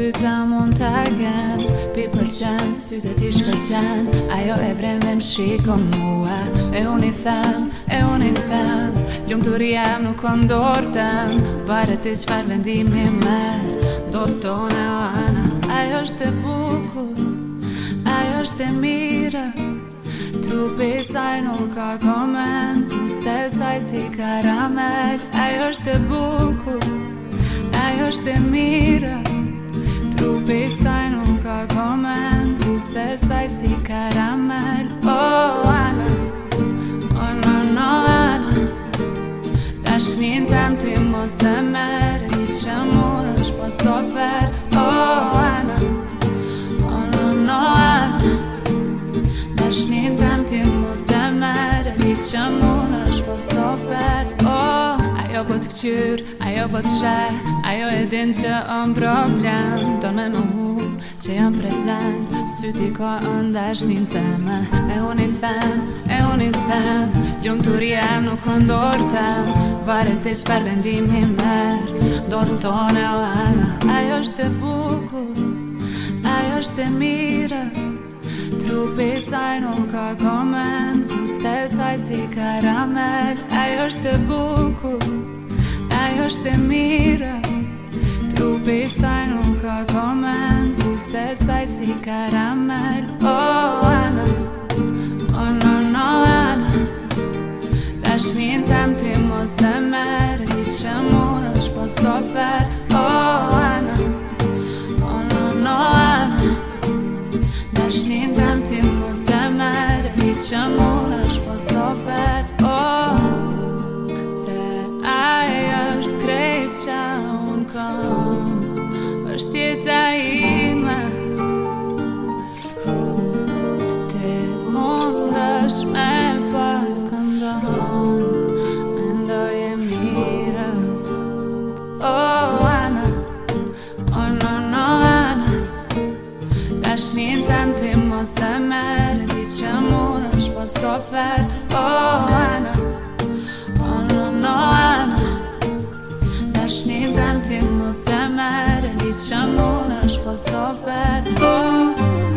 Syta mund t'agen Pi pëlqen, sytet I shkëlqen Ajo e vren dhe m'shikon mua E unë I them, Lumë të rjem nuk o ndorten Varet I qfar vendimi merë Dorë tone o ana Ajo është e bukur Ajo është e mira Trupi saj nuk ka koment Muste saj si karamel Ajo është e bukur Ajo është e mira Trupi saj nuk ka koment Muste saj si karamel Oh, Ana Oh, no, Ana Dashnin tem ti mos e merë I që mun është po sofer Oh, Ana Oh, no, Ana Dashnin tem ti mos e merë I që mun është po sofer Oh, ajo po t'kqyr, ajo po t'sheh Ajo e din që ëm problem Don me më hu që jam prezent Syti ka ndashnin teme E unë I them Lumë të rjem nuk o ndortem Varet I qfar vendimi merë Dorë tone o ana Ajo është e bukur Ajo është e mira Trupi saj nuk ka koment Muste saj si karamel Ajo është e bukur Ajo është e mira Trupi saj nuk ka koment Muste saj si karamel Oh, Ana Oh, no, Ana Dashnin tem ti mos e merë I që mun është po sofer Oh, Ana Oh, no, Ana Dashnin tem ti mos e merë I që mun është po sofer Oh, se ajo është krejt qa unë kom është jeta ime Ti mund është me pas këndon Mendoj e mira Oh, Ana Oh, no, Ana Dashnin tem ti mos e merë Di që mun është po sofer Oh, Ana Oh, no, Ana Dashnin tem ti mos e merë Di që mun është po sofer Oh